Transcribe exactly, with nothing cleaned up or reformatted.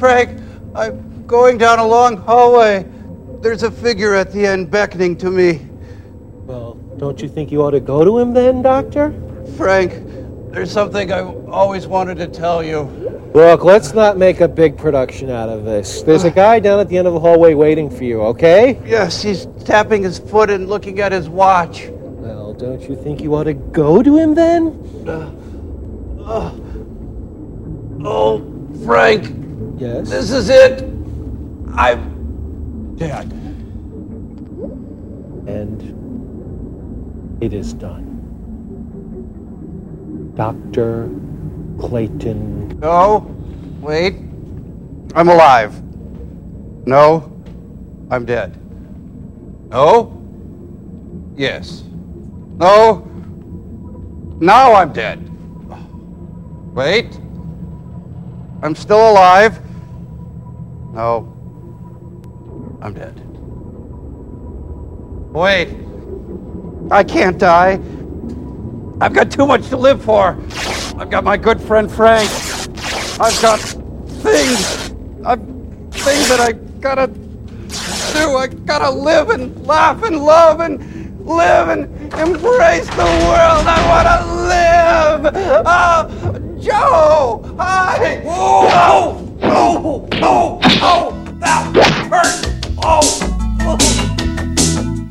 Frank, I'm going down a long hallway. There's a figure at the end beckoning to me. Well, don't you think you ought to go to him then, Doctor? Frank, there's something I always wanted to tell you. Look, let's not make a big production out of this. There's a guy down at the end of the hallway waiting for you, okay? Yes, he's tapping his foot and looking at his watch. Well, don't you think you ought to go to him then? Uh, uh, oh, Frank. Yes? This is it. I'm dead. And it is done. Doctor Clayton. No, wait. I'm alive. No, I'm dead. No, yes. No, now I'm dead. Wait. I'm still alive. No, I'm dead. Wait. I can't die. I've got too much to live for. I've got my good friend Frank. I've got things. I've things that I gotta do. I gotta live and laugh and love and live and embrace the world. I wanna live. Oh, Joe! Hi! Oh! Oh! Oh!